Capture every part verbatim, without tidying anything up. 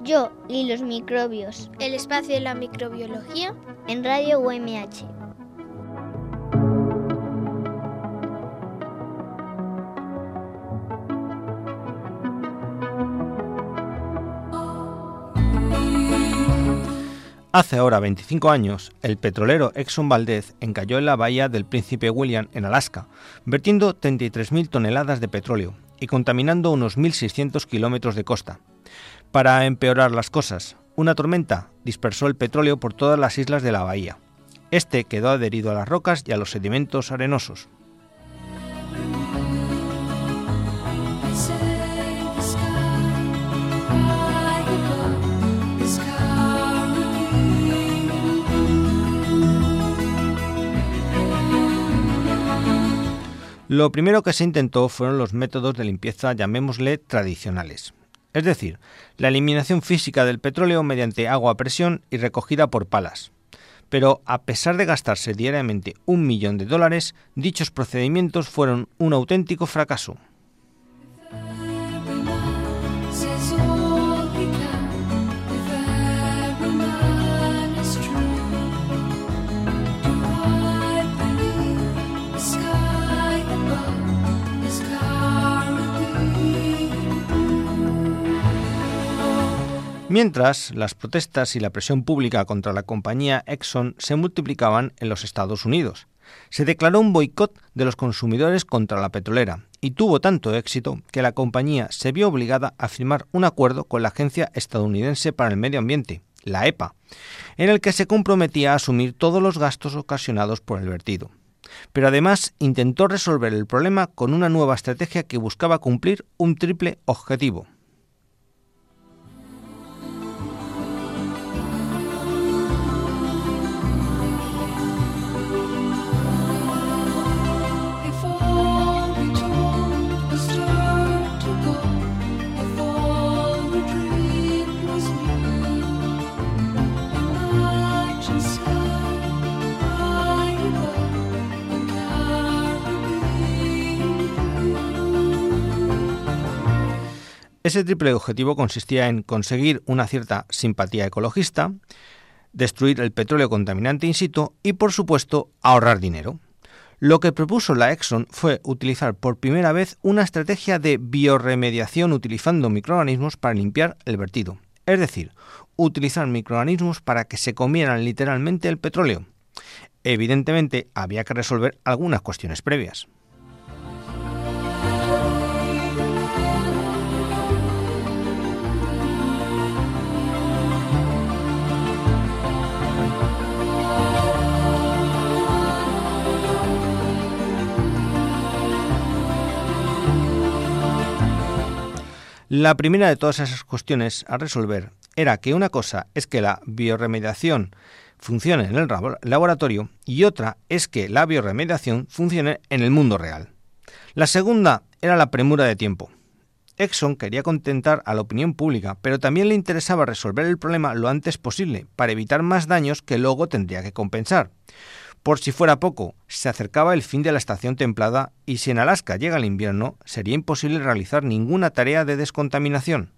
Yo y los microbios. El espacio de la microbiología en Radio U M H. Hace ahora veinticinco años, el petrolero Exxon Valdez encalló en la bahía del Príncipe William, en Alaska, vertiendo treinta y tres mil toneladas de petróleo y contaminando unos mil seiscientos kilómetros de costa. Para empeorar las cosas, una tormenta dispersó el petróleo por todas las islas de la bahía. Este quedó adherido a las rocas y a los sedimentos arenosos. Lo primero que se intentó fueron los métodos de limpieza, llamémosle tradicionales. Es decir, la eliminación física del petróleo mediante agua a presión y recogida por palas. Pero a pesar de gastarse diariamente un millón de dólares, dichos procedimientos fueron un auténtico fracaso. Mientras, las protestas y la presión pública contra la compañía Exxon se multiplicaban en los Estados Unidos. Se declaró un boicot de los consumidores contra la petrolera y tuvo tanto éxito que la compañía se vio obligada a firmar un acuerdo con la Agencia Estadounidense para el Medio Ambiente, la E P A, en el que se comprometía a asumir todos los gastos ocasionados por el vertido. Pero además intentó resolver el problema con una nueva estrategia que buscaba cumplir un triple objetivo. Ese triple objetivo consistía en conseguir una cierta simpatía ecologista, destruir el petróleo contaminante in situ y, por supuesto, ahorrar dinero. Lo que propuso la Exxon fue utilizar por primera vez una estrategia de biorremediación utilizando microorganismos para limpiar el vertido. Es decir, utilizar microorganismos para que se comieran literalmente el petróleo. Evidentemente, había que resolver algunas cuestiones previas. La primera de todas esas cuestiones a resolver era que una cosa es que la biorremediación funcione en el laboratorio y otra es que la biorremediación funcione en el mundo real. La segunda era la premura de tiempo. Exxon quería contentar a la opinión pública, pero también le interesaba resolver el problema lo antes posible para evitar más daños que luego tendría que compensar. Por si fuera poco, se acercaba el fin de la estación templada y si en Alaska llega el invierno, sería imposible realizar ninguna tarea de descontaminación.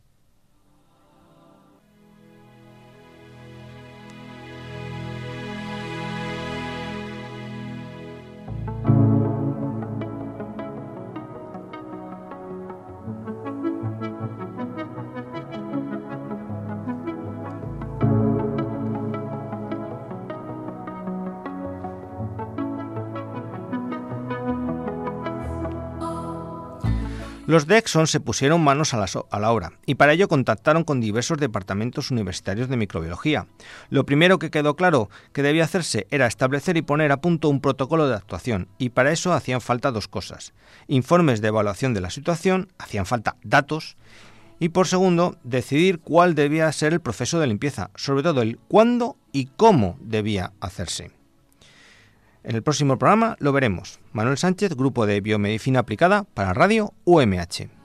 Los de Exxon se pusieron manos a la, so- a la obra y para ello contactaron con diversos departamentos universitarios de microbiología. Lo primero que quedó claro que debía hacerse era establecer y poner a punto un protocolo de actuación y para eso hacían falta dos cosas: informes de evaluación de la situación, hacían falta datos y por segundo, decidir cuál debía ser el proceso de limpieza, sobre todo el cuándo y cómo debía hacerse. En el próximo programa lo veremos. Manuel Sánchez, Grupo de Biomedicina Aplicada para Radio U M H.